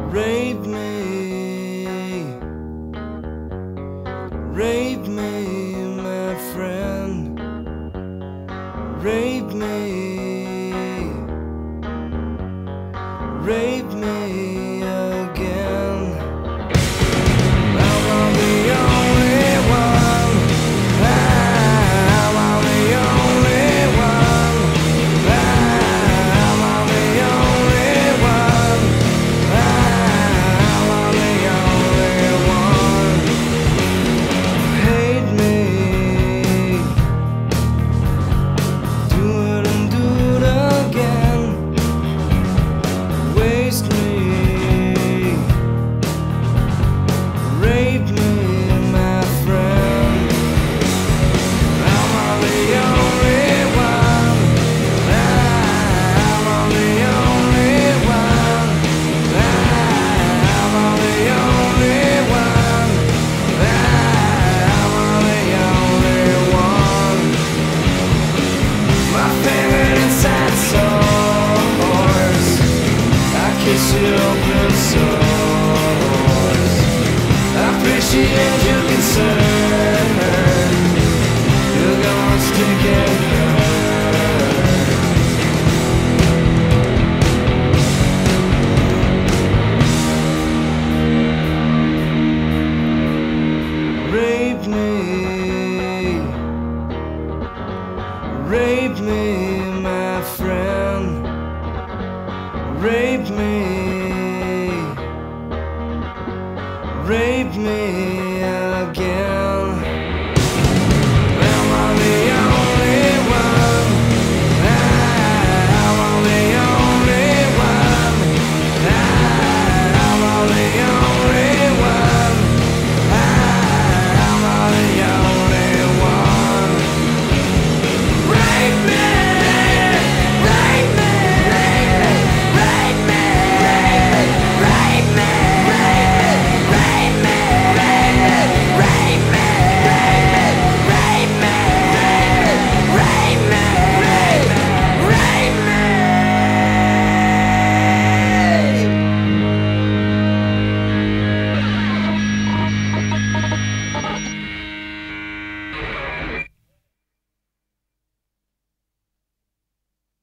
Rape me, rape me, my friend. Rape me, rape me again. I'm the only one. I'm the only one. I'm the only one. I'm the only one. Hate me, do it and do it again. Waste me, rape me, my friend. I'm the only one. I'm the only one. I'm the only one. I'm the only one. My favorite inside source, I kiss you open source. I appreciate your concern. You're gonna stick it hurt. Rape me, rape me, my friend. Rape me.